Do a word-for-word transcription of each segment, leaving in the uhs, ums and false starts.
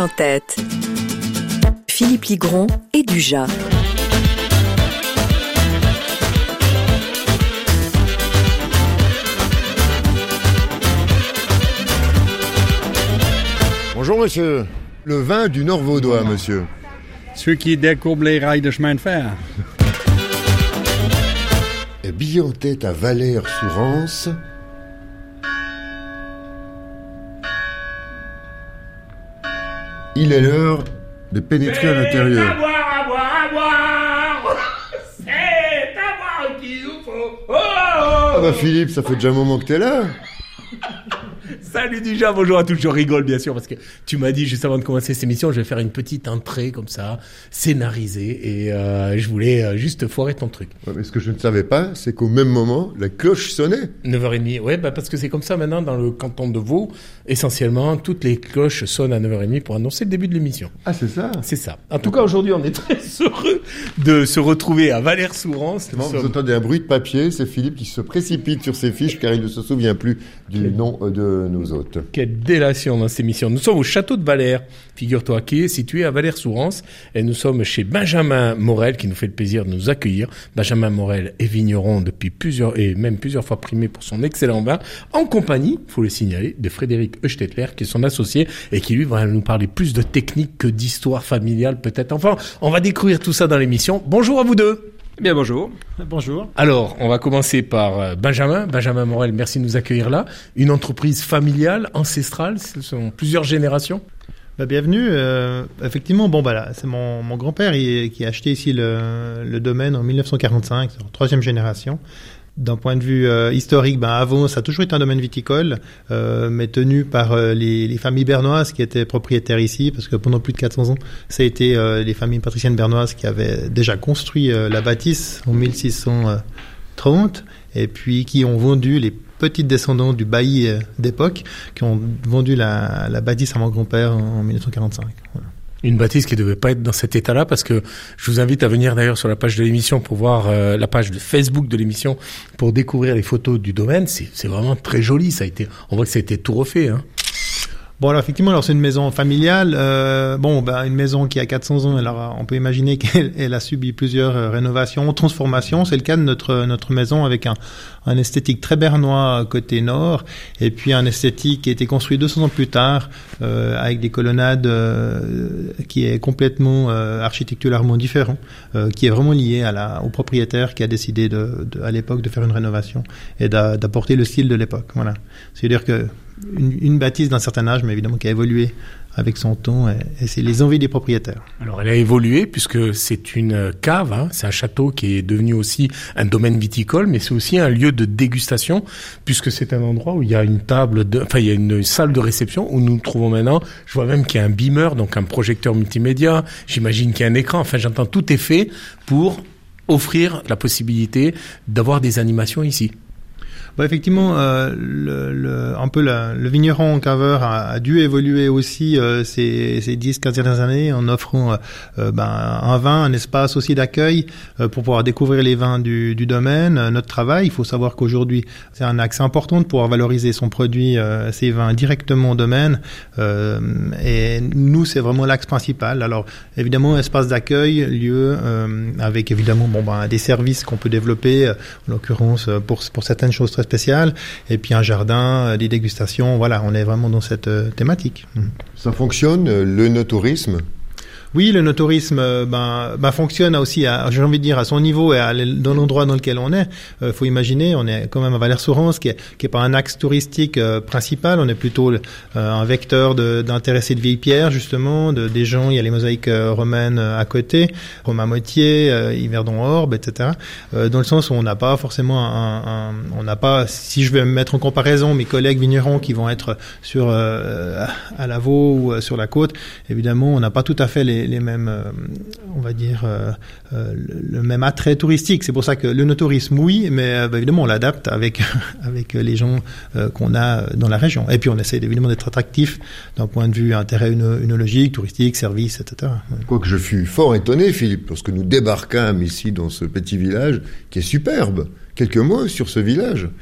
en tête. Philippe Ligron et Dujas. Bonjour monsieur. Le vin du Nord vaudois, monsieur. Ceux qui décourbent les rails de chemin de fer. Bille en tête à Valeyres-sous-Rance. Il est l'heure de pénétrer à l'intérieur. À boire, à boire, à boire. C'est à boire qu'il nous faut. Oh, Ah bah Philippe, ça fait déjà un moment que t'es là. Salut Dujas, bonjour à tous, je rigole bien sûr parce que tu m'as dit juste avant de commencer cette émission, je vais faire une petite entrée comme ça, scénarisée et euh, je voulais euh, juste foirer ton truc. Ouais, mais ce que je ne savais pas, c'est qu'au même moment, la cloche sonnait. neuf heures trente, ouais, bah parce que c'est comme ça maintenant dans le canton de Vaud, essentiellement toutes les cloches sonnent à neuf heures trente pour annoncer le début de l'émission. Ah c'est ça. C'est ça. En tout cas aujourd'hui on est très heureux de se retrouver à Valeyres-sous-Rance. Vous sommes... entendez un bruit de papier, c'est Philippe qui se précipite sur ses fiches car il ne se souvient plus du Quel... nom de nos hôtes. Quelle délation dans cette émission. Nous sommes au château de Valeyres, figure-toi, qui est situé à Valeyres-sous-Rance. Et nous sommes chez Benjamin Morel, qui nous fait le plaisir de nous accueillir. Benjamin Morel est vigneron depuis plusieurs, et même plusieurs fois primé pour son excellent vin, en compagnie, il faut le signaler, de Frédéric Eustetler, qui est son associé, et qui lui va nous parler plus de technique que d'histoire familiale, peut-être. Enfin, on va découvrir tout ça dans l'émission. Bonjour à vous deux. Bien, bonjour. Bonjour. Alors, on va commencer par Benjamin. Benjamin Morel, merci de nous accueillir là. Une entreprise familiale, ancestrale, ce sont plusieurs générations. Bah, bienvenue. Euh, effectivement, bon, bah là, c'est mon, mon grand-père qui, qui a acheté ici le, le domaine en dix-neuf cent quarante-cinq, c'est la troisième génération. D'un point de vue euh, historique, ben avant, ça a toujours été un domaine viticole, euh, mais tenu par euh, les, les familles bernoises qui étaient propriétaires ici, parce que pendant plus de quatre cents ans, ça a été euh, les familles patriciennes bernoises qui avaient déjà construit euh, la bâtisse en mille six cent trente, et puis qui ont vendu, les petites descendants du bailli euh, d'époque, qui ont vendu la, la bâtisse à mon grand-père en, en dix-neuf cent quarante-cinq. Voilà. Une bâtisse qui devait pas être dans cet état-là, parce que je vous invite à venir d'ailleurs sur la page de l'émission pour voir euh, la page de Facebook de l'émission pour découvrir les photos du domaine. C'est, c'est vraiment très joli. Ça a été, on voit que ça a été tout refait, hein. Bon, alors effectivement, alors c'est une maison familiale. Euh, bon, ben une maison qui a quatre cents ans. Alors on peut imaginer qu'elle elle a subi plusieurs euh, rénovations, transformations. C'est le cas de notre notre maison avec un un esthétique très bernois côté nord, et puis un esthétique qui a été construit deux cents ans plus tard euh, avec des colonnades euh, qui est complètement euh, architecturalement différent, euh, qui est vraiment lié à la au propriétaire qui a décidé de, de à l'époque de faire une rénovation et d'a, d'apporter le style de l'époque. Voilà, c'est-à-dire que Une, une bâtisse d'un certain âge, mais évidemment qui a évolué avec son temps, et, et c'est les envies des propriétaires. Alors elle a évolué puisque c'est une cave, hein, c'est un château qui est devenu aussi un domaine viticole, mais c'est aussi un lieu de dégustation puisque c'est un endroit où il y a une table, de, enfin il y a une salle de réception où nous nous trouvons maintenant. Je vois même qu'il y a un beamer, donc un projecteur multimédia. J'imagine qu'il y a un écran. Enfin j'entends tout est fait pour offrir la possibilité d'avoir des animations ici. Bah effectivement, euh, le, le, un peu la, le vigneron caveur a, a dû évoluer aussi euh, ces, ces dix, quinze dernières années en offrant euh, ben, un vin, un espace aussi d'accueil euh, pour pouvoir découvrir les vins du, du domaine. Euh, notre travail, il faut savoir qu'aujourd'hui, c'est un axe important de pouvoir valoriser son produit, euh, ses vins directement au domaine. Euh, et nous, c'est vraiment l'axe principal. Alors, évidemment, espace d'accueil, lieu euh, avec évidemment bon ben des services qu'on peut développer, euh, en l'occurrence pour pour certaines choses très spécial, et puis un jardin, des dégustations, voilà, on est vraiment dans cette euh, thématique. Ça fonctionne, le no-tourisme ? Oui, le no-tourisme ben, ben, fonctionne aussi, à, j'ai envie de dire, à son niveau et à, dans l'endroit dans lequel on est. Il euh, faut imaginer, on est quand même à Valeyres-sous-Rance, qui est, qui est pas un axe touristique euh, principal, on est plutôt euh, un vecteur de, d'intéressés de vieilles pierres, justement, de, des gens, il y a les mosaïques euh, romaines euh, à côté, Romain Motier, euh, Yverdon-Orbe, et cetera. Euh, dans le sens où on n'a pas forcément un, un on n'a pas, si je vais me mettre en comparaison, mes collègues vignerons qui vont être sur euh, à Lavaux ou euh, sur la côte, évidemment, on n'a pas tout à fait les les mêmes, euh, on va dire, euh, euh, le, le même attrait touristique. C'est pour ça que le no-tourisme, oui, mais euh, bah, évidemment, on l'adapte avec avec les gens euh, qu'on a dans la région. Et puis, on essaie évidemment d'être attractif d'un point de vue intérêt œnologique, touristique, service, et cetera. Quoique je fus fort étonné, Philippe, lorsque nous débarquâmes ici dans ce petit village qui est superbe. Quelques mots sur ce village.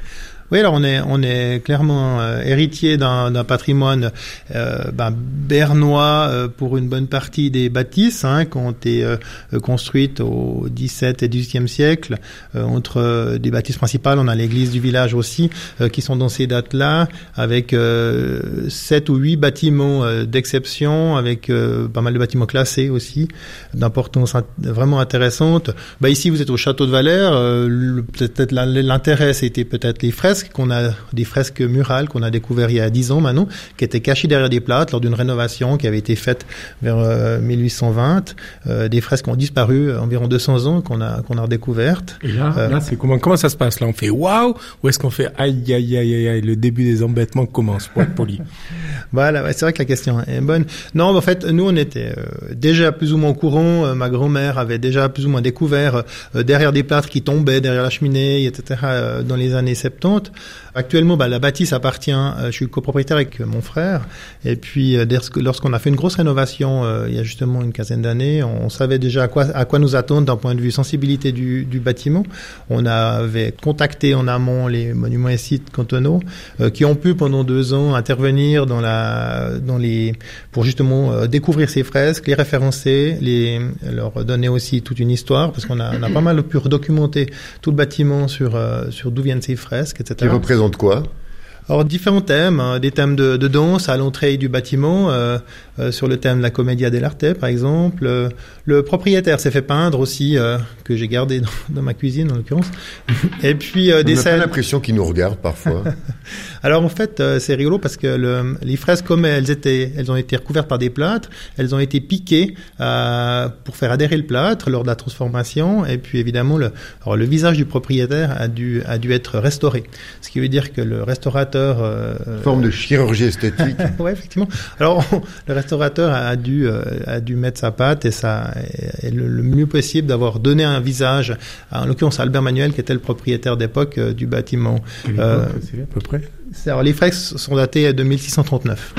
Oui, alors on est on est clairement euh, héritier d'un, d'un patrimoine euh, ben, bernois euh, pour une bonne partie des bâtisses hein, qui ont été euh, construites au dix-septième et dix-huitième siècle. Euh, entre euh, des bâtisses principales, on a l'église du village aussi euh, qui sont dans ces dates-là, avec euh, sept ou huit bâtiments euh, d'exception, avec euh, pas mal de bâtiments classés aussi, d'importance int- vraiment intéressante. Bah ici, vous êtes au château de Valers. Euh, le, peut-être l'intérêt, c'était peut-être les fresques qu'on a, des fresques murales qu'on a découvert il y a dix ans maintenant, qui étaient cachées derrière des plâtres lors d'une rénovation qui avait été faite vers euh, mille huit cent vingt. Euh, des fresques ont disparu environ deux cents ans qu'on a qu'on a redécouvertes. Et là, euh, là, c'est comment comment ça se passe là? On fait waouh ou est-ce qu'on fait aïe aïe aïe aïe aïe? Le début des embêtements commence, pour être poli. Voilà, ouais, c'est vrai que la question est bonne. Non, en fait, nous, on était euh, déjà plus ou moins au courant. Euh, ma grand-mère avait déjà plus ou moins découvert euh, derrière des plâtres qui tombaient derrière la cheminée, et cetera, euh, dans les années soixante-dix. Actuellement, bah, la bâtisse appartient, euh, je suis copropriétaire avec mon frère. Et puis, euh, lorsqu'on a fait une grosse rénovation, euh, il y a justement une quinzaine d'années, on savait déjà à quoi, à quoi nous attendre d'un point de vue sensibilité du, du bâtiment. On avait contacté en amont les monuments et sites cantonaux, euh, qui ont pu pendant deux ans intervenir dans la, dans les, pour justement euh, découvrir ces fresques, les référencer, les, leur donner aussi toute une histoire, parce qu'on a, on a pas mal pu redocumenter tout le bâtiment sur, euh, sur d'où viennent ces fresques, et cetera. Qui représente quoi? Alors, différents thèmes, hein, des thèmes de, de danse à l'entrée du bâtiment, euh, euh, sur le thème de la Commedia dell'arte, par exemple. Euh, le propriétaire s'est fait peindre aussi, euh, que j'ai gardé dans, dans ma cuisine, en l'occurrence. Et puis, euh, des On a scènes... pas l'impression qu'il nous regarde, parfois. Alors, en fait, euh, c'est rigolo parce que le, les fresques, comme elles étaient, elles ont été recouvertes par des plâtres, elles ont été piquées, euh, pour faire adhérer le plâtre lors de la transformation. Et puis, évidemment, le, alors, le visage du propriétaire a dû, a dû être restauré. Ce qui veut dire que le restaurateur Euh, Forme de chirurgie esthétique. ouais, effectivement. Alors, on, le restaurateur a dû euh, a dû mettre sa patte et ça et, et le, le mieux possible d'avoir donné un visage, à, en l'occurrence à Albert Manuel qui était le propriétaire d'époque euh, du bâtiment. Euh, c'est à peu près. C'est, alors, les fresques sont datées de mille six cent trente-neuf.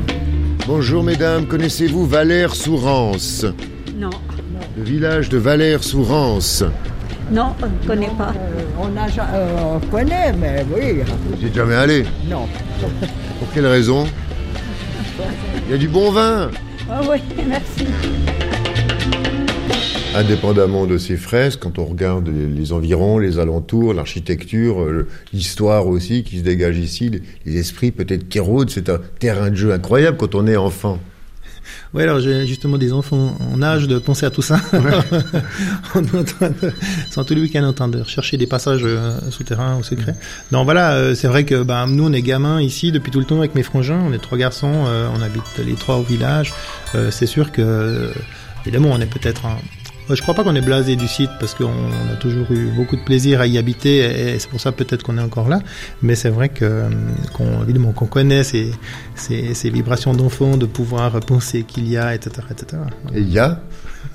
Bonjour mesdames, connaissez-vous Valers-sous-Rance? Non, Le village de Valers-sous-Rance. non, on ne connaît pas. Euh, on, a, euh, on connaît, mais oui. Vous êtes jamais allé? Non. Pour quelle raison? Il y a du bon vin. Ah oui, merci. Indépendamment de ces fresques, quand on regarde les, les environs, les alentours, l'architecture, euh, l'histoire aussi qui se dégage ici, les, les esprits peut-être qui rôdent, c'est un terrain de jeu incroyable quand on est enfant. Oui, alors j'ai justement des enfants en âge de penser à tout ça. Ouais. On est en train de, sans tous les week-ends en train de rechercher des passages euh, souterrains ou secrets. Non, voilà, euh, c'est vrai que bah, nous, on est gamins ici depuis tout le temps avec mes frangins. On est trois garçons, euh, on habite les trois au village. Euh, c'est sûr que, euh, évidemment, on est peut-être un... Je crois pas qu'on est blasé du site parce qu'on a toujours eu beaucoup de plaisir à y habiter et c'est pour ça peut-être qu'on est encore là. Mais c'est vrai que, qu'on, évidemment, qu'on connaît ces, ces, ces vibrations d'enfant, de pouvoir penser qu'il y a, et cetera, et cetera. Et il y a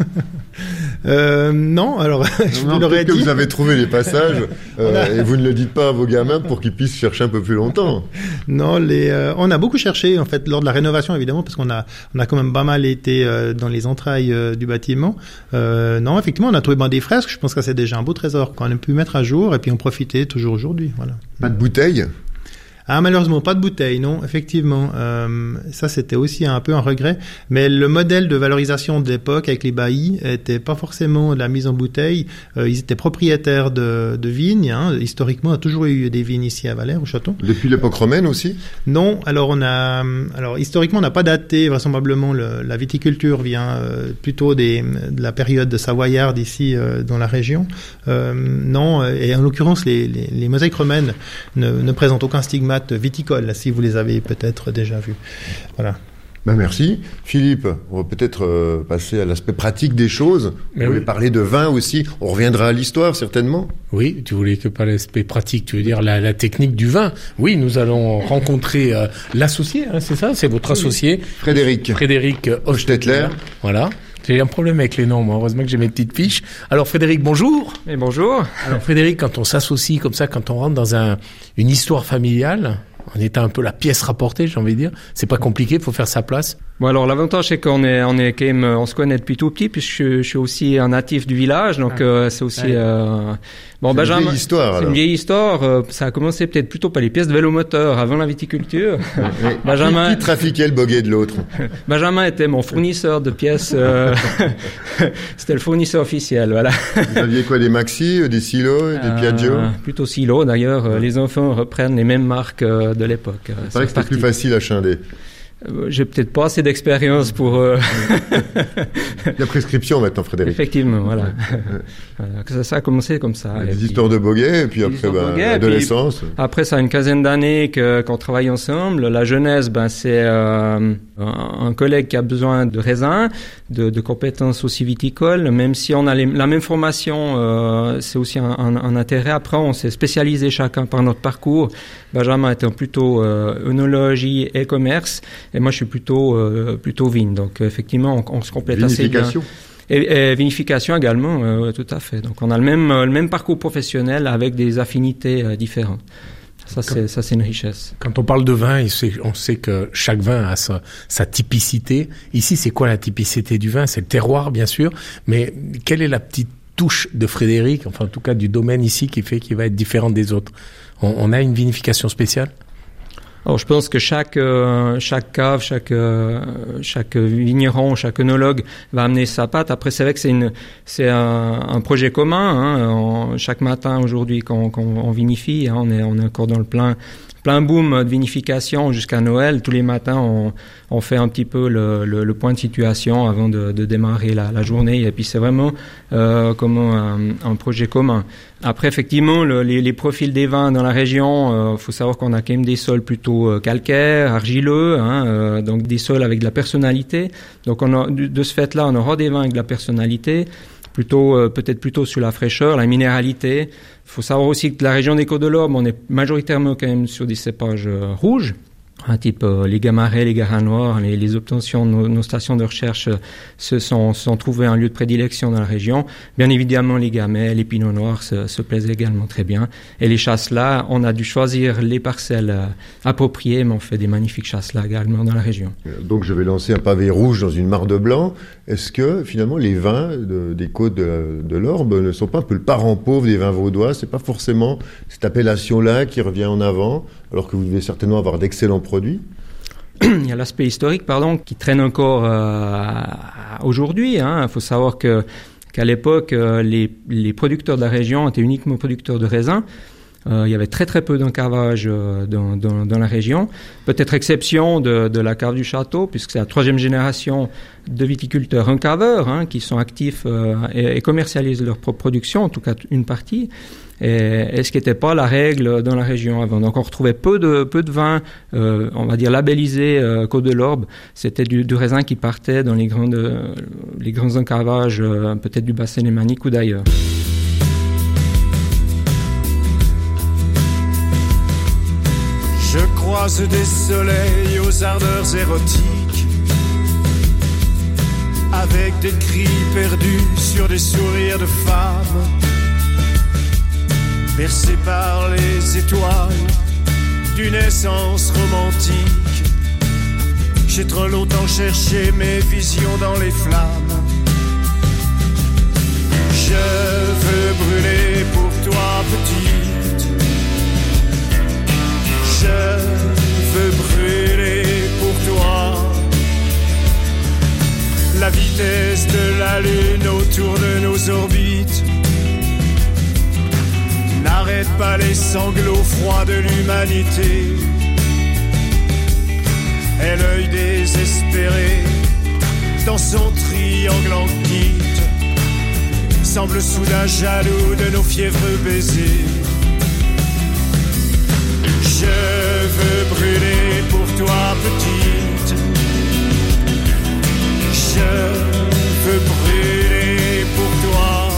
euh, non, alors je non, vous l'aurais dit. Que vous avez trouvé les passages euh, a... et vous ne le dites pas à vos gamins pour qu'ils puissent chercher un peu plus longtemps. Non, les, euh, on a beaucoup cherché en fait lors de la rénovation évidemment parce qu'on a on a quand même pas mal été euh, dans les entrailles euh, du bâtiment. Euh, non, effectivement, on a trouvé ben, des fresques. Je pense que c'est déjà un beau trésor qu'on a pu mettre à jour et puis en profiter toujours aujourd'hui. Voilà. Pas de bouteilles. Ah, malheureusement, pas de bouteille, non, effectivement. Euh, ça, c'était aussi un peu un regret. Mais le modèle de valorisation de l'époque avec les baillis était pas forcément la mise en bouteille. Euh, ils étaient propriétaires de, de vignes. Hein. Historiquement, on a toujours eu des vignes ici à Valers, au château. Depuis l'époque romaine aussi? Non. Alors, on a, alors historiquement, on n'a pas daté vraisemblablement le, la viticulture vient euh, plutôt des, de la période de savoyarde ici euh, dans la région. Euh, non. Et en l'occurrence, les, les, les mosaïques romaines ne, ne présentent aucun stigmate viticoles, si vous les avez peut-être déjà vus. Voilà. Ben merci. Philippe, on va peut-être euh, passer à l'aspect pratique des choses. Mais on voulait oui. parler de vin aussi. On reviendra à l'histoire, certainement. Oui, tu voulais que par l'aspect pratique, tu veux dire la, la technique du vin. Oui, nous allons rencontrer euh, l'associé, hein, c'est ça? C'est votre associé. Frédéric. Frédéric Hofstetler. Voilà. J'ai un problème avec les noms, moi. Heureusement que j'ai mes petites fiches. Alors, Frédéric, bonjour. Et bonjour. Alors, Frédéric, quand on s'associe comme ça, quand on rentre dans un, une histoire familiale, en étant un peu la pièce rapportée, j'ai envie de dire, c'est pas compliqué, il faut faire sa place. Bon, alors l'avantage c'est qu'on est, on est quand même, on se connaît depuis tout petit, puisque je, je suis aussi un natif du village, donc ah. euh, c'est aussi. Euh, bon, c'est Benjamin, une vieille histoire. C'est alors. une vieille histoire. Euh, ça a commencé peut-être plutôt par les pièces de vélomoteur avant la viticulture. Benjamin. Qui, qui trafiquait le boguet de l'autre? Benjamin était mon fournisseur de pièces. Euh, c'était le fournisseur officiel, voilà. Vous aviez quoi, des Maxi, des Silo, des euh, Piaggio? Plutôt Silo, d'ailleurs. Ouais. Les enfants reprennent les mêmes marques euh, de l'époque. C'est vrai que c'était plus facile à schinder. Euh, j'ai peut-être pas assez d'expérience pour... Euh... La prescription maintenant, Frédéric. Effectivement, voilà. voilà. Ça, ça a commencé comme ça. Des histoires de boguet, et puis après, ben, l'adolescence. Après, ça a une quinzaine d'années que, qu'on travaille ensemble. La jeunesse, ben, c'est euh, un collègue qui a besoin de raisins, de, de compétences aussi viticoles. Même si on a les, la même formation, euh, c'est aussi un, un, un intérêt. Après, on s'est spécialisé chacun par notre parcours. Benjamin étant plutôt euh, œnologie et commerce. Et moi, je suis plutôt euh, plutôt vigne. Donc, effectivement, on, on se complète assez bien. Et, et vinification également, euh, tout à fait. Donc, on a le même le même parcours professionnel avec des affinités euh, différentes. Ça, c'est ça, c'est une richesse. Quand on parle de vin, on sait que chaque vin a sa, sa typicité. Ici, c'est quoi la typicité du vin? C'est le terroir, bien sûr. Mais quelle est la petite touche de Frédéric, enfin, en tout cas, du domaine ici, qui fait qu'il va être différent des autres? On, on a une vinification spéciale? Alors, je pense que chaque euh, chaque cave, chaque euh, chaque vigneron, chaque œnologue va amener sa patte. Après, c'est vrai que c'est une c'est un, un projet commun. Hein. On, chaque matin aujourd'hui, quand, quand on vinifie, hein, on est on est encore dans le plein plein boom de vinification jusqu'à Noël. Tous les matins, on on fait un petit peu le le, le point de situation avant de, de démarrer la, la journée. Et puis c'est vraiment euh, comme un, un projet commun. Après, effectivement, le, les, les profils des vins dans la région, euh, faut savoir qu'on a quand même des sols plutôt euh, calcaires, argileux, hein, euh, donc des sols avec de la personnalité. Donc, on a, de, de ce fait-là, on aura des vins avec de la personnalité, plutôt euh, peut-être plutôt sur la fraîcheur, la minéralité. Il faut savoir aussi que la région des Côtes-de-l'Orbe, on est majoritairement quand même sur des cépages euh, rouges. Un type euh, les Gamarais, les Garins noirs, les, les obtentions de nos, nos stations de recherche euh, se sont, sont trouvées un lieu de prédilection dans la région. Bien évidemment, les Gamay, les Pinots noirs se, se plaisent également très bien. Et les chasselas, on a dû choisir les parcelles euh, appropriées, mais on fait des magnifiques chasselas également dans la région. Donc je vais lancer un pavé rouge dans une mare de blanc. Est-ce que finalement les vins de, des côtes de, de l'Orbe ne sont pas un peu le parent pauvre des vins vaudois? C'est pas forcément cette appellation-là qui revient en avant, alors que vous devez certainement avoir d'excellents produits. Il y a l'aspect historique, pardon, qui traîne encore euh, aujourd'hui. Hein. Il faut savoir que qu'à l'époque, euh, les, les producteurs de la région étaient uniquement producteurs de raisins. Euh, il y avait très très peu d'encavage euh, dans, dans, dans la région. Peut-être exception de, de la cave du château, puisque c'est la troisième génération de viticulteurs encaveurs hein, qui sont actifs euh, et, et commercialisent leur propre production, en tout cas une partie. Et, et ce qui n'était pas la règle dans la région avant. Donc on retrouvait peu de peu de vins, euh, on va dire labellisés euh, Côte de l'Orbe. C'était du, du raisin qui partait dans les grandes euh, les grands encavages, euh, peut-être du bassin lémanique ou d'ailleurs. Je croise des soleils aux ardeurs érotiques, avec des cris perdus sur des sourires de femmes, bercés par les étoiles d'une essence romantique. J'ai trop longtemps cherché mes visions dans les flammes. Je veux brûler pour toi, petite. Je veux brûler pour toi. La vitesse de la lune autour de nos orbites n'arrête pas les sanglots froids de l'humanité. Et l'œil désespéré dans son triangle en quitte semble soudain jaloux de nos fiévreux baisers. Je veux brûler pour toi, petite. Je veux brûler pour toi.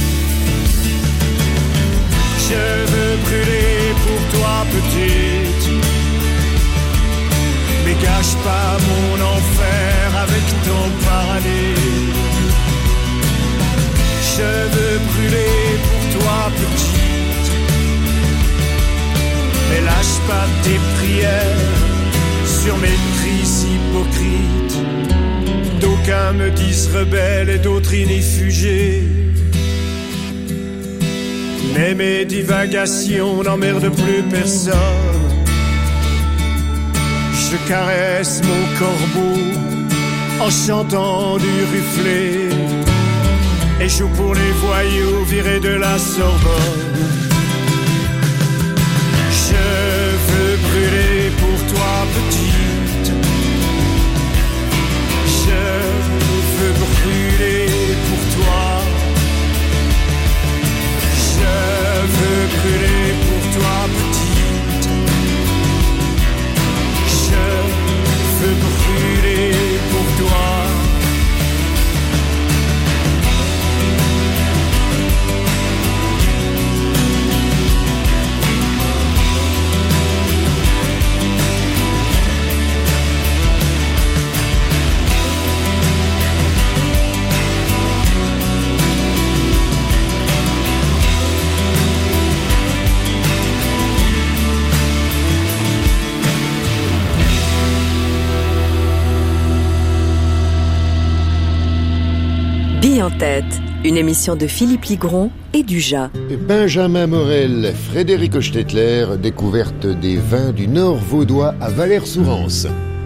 Je veux brûler pour toi, petite. Mais gâche pas mon enfer avec ton paradis. Je veux brûler pour toi, petite. Mais lâche pas tes prières sur mes cris si hypocrite. D'aucuns me disent rebelle et d'autres inifugés. Mais mes divagations n'emmerdent plus personne. Je caresse mon corbeau en chantant du Rufflé et joue pour les voyous virés de la Sorbonne. Je veux brûler pour toi, petite. Je veux brûler pour toi. Je veux brûler pour toi, petite. Je veux brûler pour toi. Bille en tête, une émission de Philippe Ligron et du Jas. Benjamin Morel, Frédéric Hochstetler, découverte des vins du Nord vaudois à Valeyres-Sourance.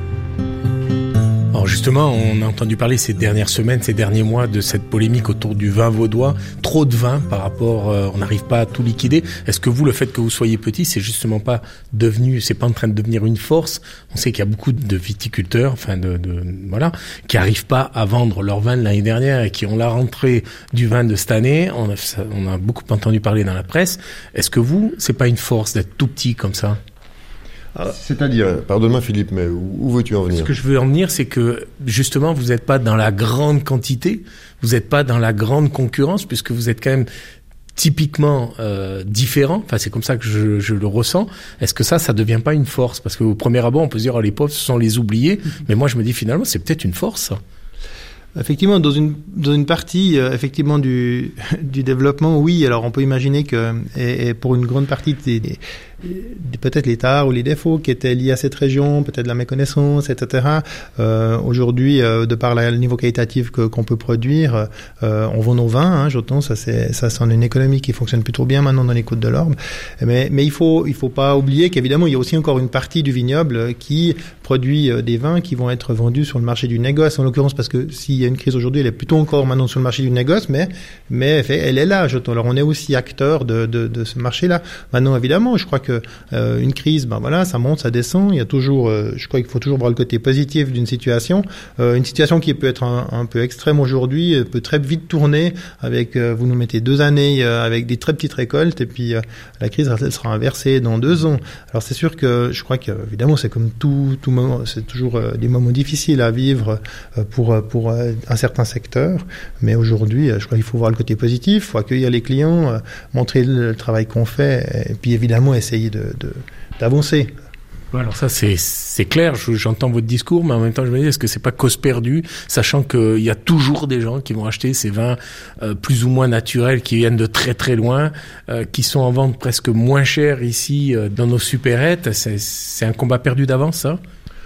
Alors justement, on a entendu parler ces dernières semaines, ces derniers mois de cette polémique autour du vin vaudois. Trop de vin par rapport, euh, on n'arrive pas à tout liquider. Est-ce que vous, le fait que vous soyez petit, c'est justement pas devenu, c'est pas en train de devenir une force? On sait qu'il y a beaucoup de viticulteurs, enfin de, de voilà, qui arrivent pas à vendre leur vin de l'année dernière et qui ont la rentrée du vin de cette année. On a, on a beaucoup entendu parler dans la presse. Est-ce que vous, c'est pas une force d'être tout petit comme ça? C'est-à-dire, pardonne-moi Philippe, mais où, où veux-tu en venir? Ce que je veux en venir, c'est que justement, vous n'êtes pas dans la grande quantité, vous n'êtes pas dans la grande concurrence, puisque vous êtes quand même typiquement euh, différent. Enfin, c'est comme ça que je, je le ressens. Est-ce que ça, ça devient pas une force? Parce qu'au premier abord, on peut se dire, oh, les pauvres, ce sont les oubliés. Mais moi, je me dis finalement, c'est peut-être une force. Effectivement, dans une dans une partie euh, effectivement du du développement, oui. Alors, on peut imaginer que et, et pour une grande partie des, des peut-être les tares ou les défauts qui étaient liés à cette région, peut-être la méconnaissance, et cetera. Euh, aujourd'hui, euh, de par la, le niveau qualitatif que, qu'on peut produire, euh, on vend nos vins. Hein, j'entends, ça c'est ça c'est une économie qui fonctionne plutôt bien maintenant dans les Côtes de l'Orbe. Mais mais il faut il faut pas oublier qu'évidemment il y a aussi encore une partie du vignoble qui produit euh, des vins qui vont être vendus sur le marché du négoce. En l'occurrence, parce que s'il y a une crise aujourd'hui, elle est plutôt encore maintenant sur le marché du négoce, mais mais elle est là. J'entends. Alors on est aussi acteur de de, de ce marché-là. Maintenant, évidemment, je crois que Euh, une crise, ben voilà, ça monte, ça descend. Il y a toujours, euh, je crois qu'il faut toujours voir le côté positif d'une situation. Euh, une situation qui peut être un, un peu extrême aujourd'hui peut très vite tourner. Avec, euh, vous nous mettez deux années euh, avec des très petites récoltes et puis euh, la crise elle sera inversée dans deux ans. Alors c'est sûr que je crois qu'évidemment c'est comme tout tout moment, c'est toujours euh, des moments difficiles à vivre euh, pour pour euh, un certain secteur. Mais aujourd'hui, euh, je crois qu'il faut voir le côté positif, il faut accueillir les clients, euh, montrer le, le travail qu'on fait et puis évidemment essayer de De, d'avancer. Alors ça c'est c'est clair, je, j'entends votre discours, mais en même temps je me dis est-ce que c'est pas cause perdue, sachant qu'il y a toujours des gens qui vont acheter ces vins euh, plus ou moins naturels qui viennent de très très loin, euh, qui sont en vente presque moins cher ici euh, dans nos supérettes. C'est c'est un combat perdu d'avance, ça?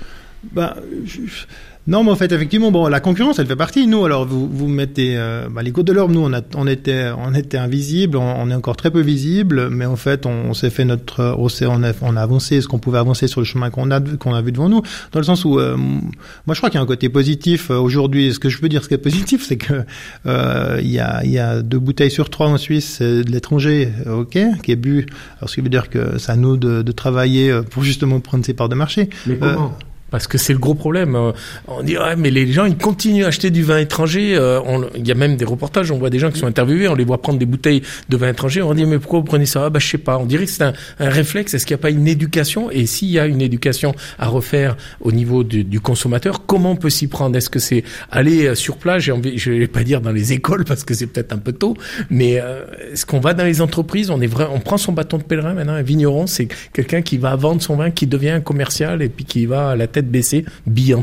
Bah, je... Non, mais en fait, effectivement, bon, la concurrence, elle fait partie. Nous, alors, vous, vous mettez, euh, bah, les Côtes de l'Orbe, nous, on a, on était, on était invisibles, on, on est encore très peu visible, mais en fait, on, on s'est fait notre, on s'est, on a, on a avancé ce qu'on pouvait avancer sur le chemin qu'on a, qu'on a vu devant nous, dans le sens où, euh, moi, je crois qu'il y a un côté positif euh, aujourd'hui. Ce que je peux dire, ce qui est positif, c'est que euh, il y a, il y a deux bouteilles sur trois en Suisse c'est de l'étranger, ok, qui est bu. Alors, ce qui veut dire que c'est à nous de, de travailler pour justement prendre ces parts de marché. Mais comment? Euh, Parce que c'est le gros problème. On dit, ouais, mais les gens, ils continuent à acheter du vin étranger. Il y a même des reportages, on voit des gens qui sont interviewés, on les voit prendre des bouteilles de vin étranger. On dit, mais pourquoi vous prenez ça? Ah, bah, je sais pas. On dirait que c'est un, un réflexe. Est-ce qu'il n'y a pas une éducation? Et s'il y a une éducation à refaire au niveau du, du consommateur, comment on peut s'y prendre? Est-ce que c'est aller sur place? J'ai envie, je vais pas dire dans les écoles parce que c'est peut-être un peu tôt, mais euh, est-ce qu'on va dans les entreprises? On est vrai, on prend son bâton de pèlerin maintenant. Un vigneron, c'est quelqu'un qui va vendre son vin, qui devient un commercial et puis qui va à la tête baissée, bille en tête.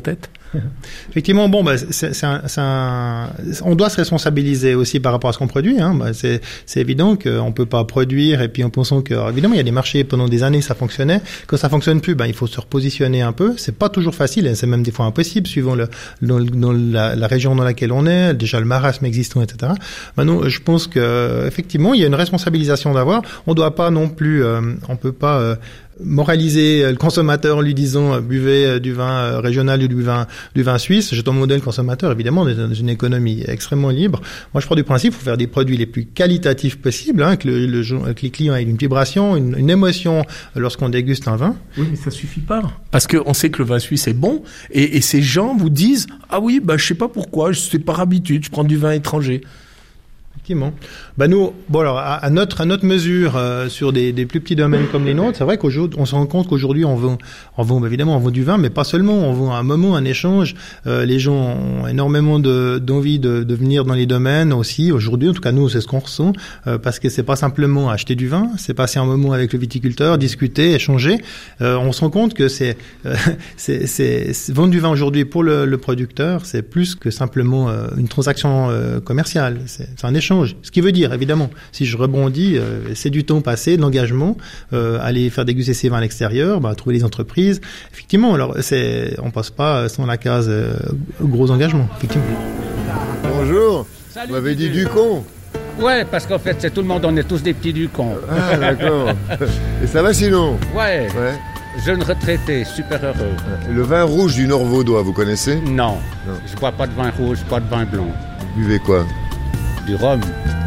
Effectivement, bon, bah, c'est, c'est un, c'est un, on doit se responsabiliser aussi par rapport à ce qu'on produit. Hein. Bah, c'est, c'est évident qu'on peut pas produire et puis en pensant que, alors, évidemment, il y a des marchés pendant des années ça fonctionnait. Quand ça fonctionne plus, bah, il faut se repositionner un peu. C'est pas toujours facile, et c'est même des fois impossible suivant le, dans, dans la, la région dans laquelle on est, déjà le marasme existant, et cetera. Maintenant, je pense que effectivement, il y a une responsabilisation d'avoir. On doit pas non plus, euh, on peut pas euh, moraliser le consommateur en lui disant euh, buvez euh, du vin euh, régional ou du vin du vin suisse. J'ai ton modèle consommateur, évidemment, on est dans une économie extrêmement libre. Moi, je pars du principe qu'il faut faire des produits les plus qualitatifs possibles, hein, que, le, le, que les clients aient une vibration, une, une émotion lorsqu'on déguste un vin. Oui, mais ça suffit pas. Parce qu'on sait que le vin suisse est bon, et, et ces gens vous disent ah oui, bah je sais pas pourquoi, c'est par habitude, je prends du vin étranger. Effectivement. Bah nous, bon alors à, à notre à notre mesure euh, sur des, des plus petits domaines comme les nôtres, c'est vrai qu'aujourd'hui on se rend compte qu'aujourd'hui on vend on vend évidemment on vend du vin, mais pas seulement, on vend un moment, un échange. Euh, les gens ont énormément de d'envie de, de venir dans les domaines aussi. Aujourd'hui, en tout cas nous, c'est ce qu'on ressent, euh, parce que c'est pas simplement acheter du vin, c'est passer un moment avec le viticulteur, discuter, échanger. Euh, on se rend compte que c'est euh, c'est, c'est, c'est vendre du vin aujourd'hui pour le, le producteur, c'est plus que simplement euh, une transaction euh, commerciale. C'est, c'est un échange. Ce qui veut dire, évidemment, si je rebondis, euh, c'est du temps passé, de l'engagement, euh, aller faire déguster ces vins à l'extérieur, bah, trouver les entreprises. Effectivement, alors c'est, on passe pas sans la case euh, gros engagement. Effectivement. Bonjour. Salut, vous m'avez dit Didier. Ducon. Ouais, parce qu'en fait, c'est tout le monde, on est tous des petits Ducons. Ah, d'accord. Et ça va sinon? Ouais. Ouais. Jeune retraité, super heureux. Le vin rouge du Nord Vaudois, vous connaissez? Non, Non. je bois pas de vin rouge, pas de vin blanc. Vous buvez quoi? Du rhum.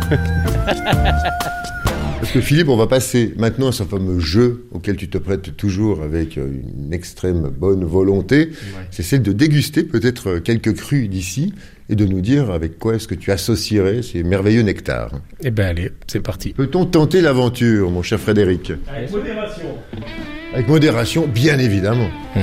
Parce que Philippe, on va passer maintenant à ce fameux jeu auquel tu te prêtes toujours avec une extrême bonne volonté. Ouais. C'est celle de déguster peut-être quelques crus d'ici et de nous dire avec quoi est-ce que tu associerais ces merveilleux nectars. Eh ben allez, c'est parti. Peut-on tenter l'aventure, mon cher Frédéric? Avec modération. Avec modération, bien évidemment. Hum.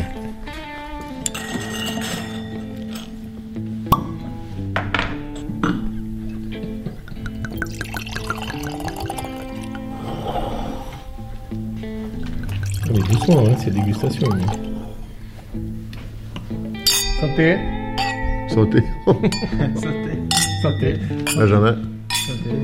Mais doucement, hein, c'est dégustation. Santé. Santé. Santé. Santé. Benjamin. Santé.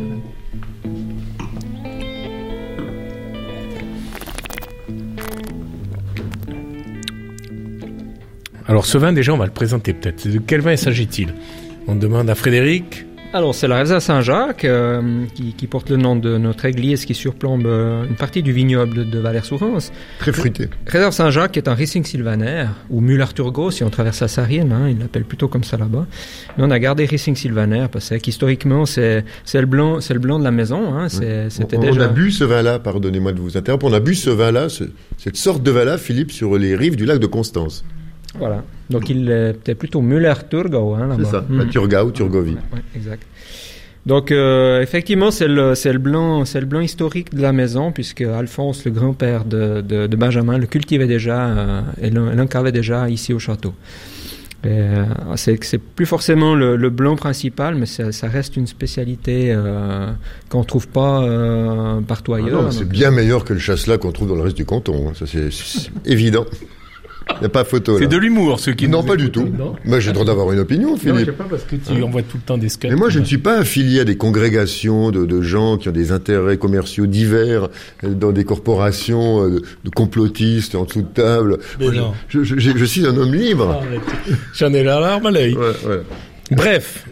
Alors ce vin, déjà, on va le présenter peut-être. De quel vin s'agit-il? On demande à Frédéric. Alors, c'est la Reza Saint-Jacques euh, qui, qui porte le nom de notre église qui surplombe euh, une partie du vignoble de, de Valère-Sourens. Très fruité. Reza Saint-Jacques est un Riesling sylvaner, ou Müller-Thurgau si on traverse la Sarrienne, hein, ils l'appellent plutôt comme ça là-bas. Mais on a gardé Riesling sylvaner parce qu'historiquement, c'est, c'est, le blanc, c'est le blanc de la maison. Hein, c'est, c'était on, déjà... on a bu ce vin-là, pardonnez-moi de vous interrompre, on a bu ce vin-là, ce, cette sorte de vin-là, Philippe, sur les rives du lac de Constance. Voilà. Donc, il était plutôt Müller-Thurgau, hein, là-bas. C'est ça, mmh. la Thurgau, Thurgovie. Ouais, ouais, exact. Donc, euh, effectivement, c'est le, c'est le blanc, c'est le blanc historique de la maison, puisque Alphonse, le grand-père de, de, de Benjamin, le cultivait déjà, euh, et l'encavait déjà ici au château. Et, euh, c'est, c'est plus forcément le, le blanc principal, mais ça, ça reste une spécialité euh, qu'on trouve pas euh, partout ailleurs. Ah non, c'est donc, bien meilleur que le chasselas qu'on trouve dans le reste du canton, ça c'est, c'est évident. Il n'y a pas photo, là. C'est de l'humour, ceux qui Non, nous pas du écoutent, tout. Non Moi, j'ai le droit d'avoir une opinion, Philippe. Non, je sais pas, parce que tu hein? envoies tout le temps des scuds. Mais moi, je ne suis pas affilié à des congrégations de, de gens qui ont des intérêts commerciaux divers dans des corporations de, de complotistes en dessous de table. Mais moi, non. Je, je, je, je suis un homme libre. Arrête. J'en ai la larme à l'œil. Ouais, ouais. Bref,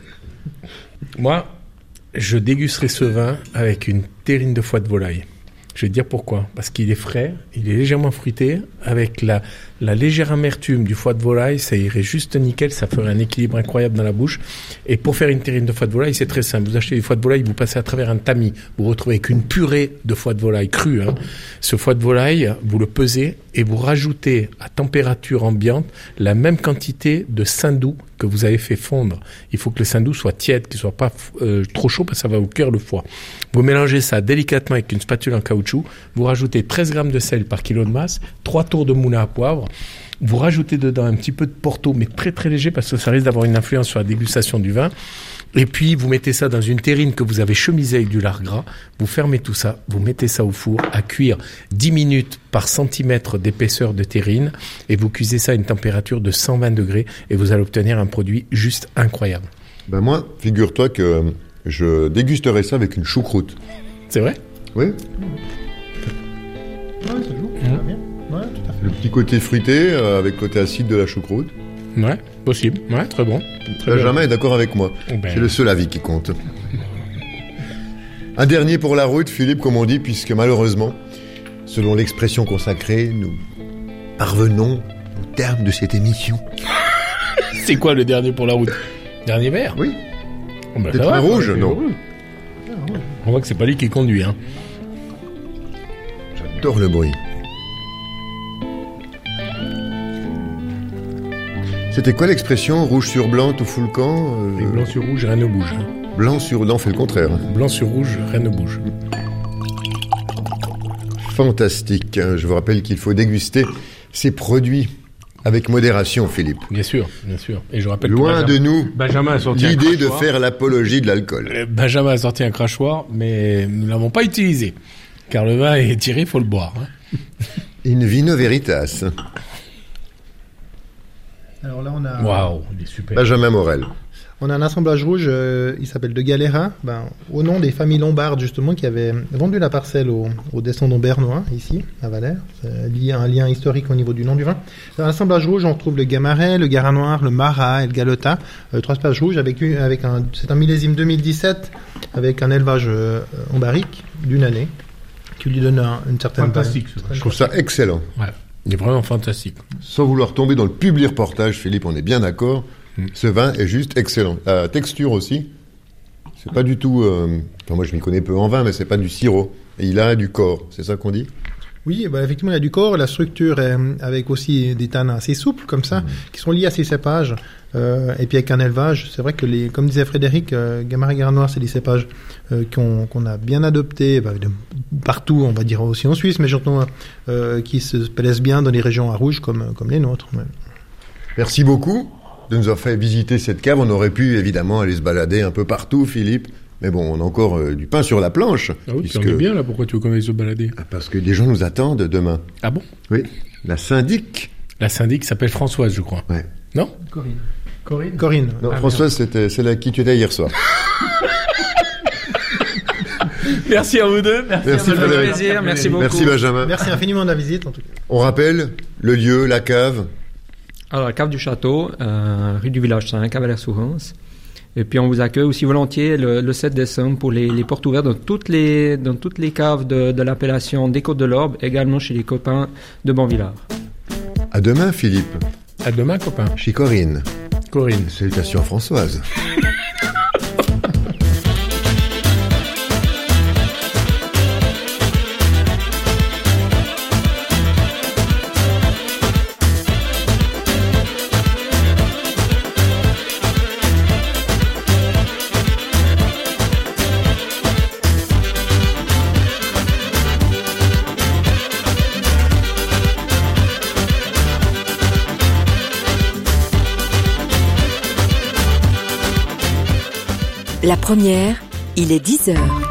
moi, je dégusterai ce vin avec une terrine de foie de volaille. Je vais te dire pourquoi. Parce qu'il est frais, il est légèrement fruité, avec la, la légère amertume du foie de volaille, ça irait juste nickel, ça ferait un équilibre incroyable dans la bouche. Et pour faire une terrine de foie de volaille, c'est très simple. Vous achetez du foie de volaille, vous passez à travers un tamis, vous vous retrouvez avec une purée de foie de volaille cru. Hein. Ce foie de volaille, vous le pesez et vous rajoutez à température ambiante la même quantité de saindoux que vous avez fait fondre. Il faut que le saindoux soit tiède, qu'il soit pas euh, trop chaud parce que ça va vous cuire le foie. Vous mélangez ça délicatement avec une spatule en caoutchouc, vous rajoutez treize grammes de sel par kilo de masse, trois tours de moulin à poivre, vous rajoutez dedans un petit peu de Porto, mais très très léger parce que ça risque d'avoir une influence sur la dégustation du vin. Et puis, vous mettez ça dans une terrine que vous avez chemisée avec du lard gras. Vous fermez tout ça. Vous mettez ça au four à cuire dix minutes par centimètre d'épaisseur de terrine. Et vous cuisez ça à une température de cent vingt degrés. Et vous allez obtenir un produit juste incroyable. Ben moi, figure-toi que je dégusterai ça avec une choucroute. C'est vrai? Oui. Ouais, ça joue. Ça va bien. Ouais, tout à fait. Le petit côté fruité euh, avec côté acide de la choucroute. Ouais, possible. Ouais, très bon. Très Benjamin est d'accord avec moi. Ben... C'est le seul avis qui compte. Un dernier pour la route, Philippe, comme on dit, puisque malheureusement, selon l'expression consacrée, nous parvenons au terme de cette émission. C'est quoi le dernier pour la route? Dernier verre? Oui. Oh ben T'es très rouge, non? rouge. On voit que c'est pas lui qui conduit, hein. J'adore le bruit. C'était quoi l'expression? Rouge sur blanc, tout fout le camp euh... Et blanc sur rouge, rien ne bouge. Blanc sur... Non, on fait le contraire. Blanc sur rouge, rien ne bouge. Fantastique. Je vous rappelle qu'il faut déguster ces produits avec modération, Philippe. Bien sûr, bien sûr. Et je rappelle Loin que de nous Benjamin a sorti l'idée un de crachoir. faire l'apologie de l'alcool. Benjamin a sorti un crachoir, mais nous ne l'avons pas utilisé. Car le vin est tiré, il faut le boire. Hein. In vino veritas. Alors là, on a... Waouh, il est super. Benjamin Morel. On a un assemblage rouge, euh, il s'appelle de Galera, ben, au nom des familles lombardes justement qui avaient vendu la parcelle aux, aux descendants bernois ici à Valère. C'est lié à un lien historique au niveau du nom du vin. Dans l'assemblage rouge, on trouve le Gamaret, le Gara Noir, le Marat et le Galota. Euh, trois cépages rouges avec, avec un, c'est un millésime deux mille dix-sept avec un élevage euh, en barrique d'une année qui lui donne un, une certaine. Fantastique. base. Je trouve ça excellent. Ouais, il est vraiment fantastique. Sans vouloir tomber dans le public reportage, Philippe, on est bien d'accord. Ce vin est juste excellent. La texture aussi, c'est pas du tout... Euh... Enfin, moi, je m'y connais peu en vin, mais c'est pas du sirop. Et il a du corps, c'est ça qu'on dit? Oui, bah, effectivement, il y a du corps. La structure est avec aussi des tanins assez souples, comme ça, mmh. qui sont liés à ces cépages. Euh, et puis avec un élevage, c'est vrai que, les, comme disait Frédéric, euh, Gamaret Gara Noir, c'est des cépages euh, qu'on, qu'on a bien adoptés bah, de, partout, on va dire aussi en Suisse, mais surtout euh, qui se plaisent bien dans les régions à rouge comme, comme les nôtres. Ouais. Merci beaucoup de nous avoir fait visiter cette cave. On aurait pu évidemment aller se balader un peu partout, Philippe. Mais bon, on a encore euh, du pain sur la planche. Ah oui, puisque... tu en es bien là, pourquoi tu veux qu'on aille se balader? Parce que des gens nous attendent demain. Ah bon? Oui, la syndic. La syndic s'appelle Françoise, je crois. Ouais. Non? Corinne. Corinne Corinne. Non, ah, Françoise, c'était celle à qui tu étais hier soir. Merci à vous deux. Merci, Merci à vous. Frédéric. Plaisir, merci beaucoup. Merci Benjamin. Merci infiniment de la visite, en tout cas. On rappelle le lieu, la cave. Alors, la cave du château, euh, rue du Village cinq, à Valère-Sourens. Et puis, on vous accueille aussi volontiers le, le sept décembre pour les, les portes ouvertes dans toutes les, dans toutes les caves de, de l'appellation des Côtes de l'Orbe, également chez les copains de Banvillard. À demain, Philippe. À demain, copain. Chez Corinne. Corinne. Salutations Françoise. La première, il est dix heures.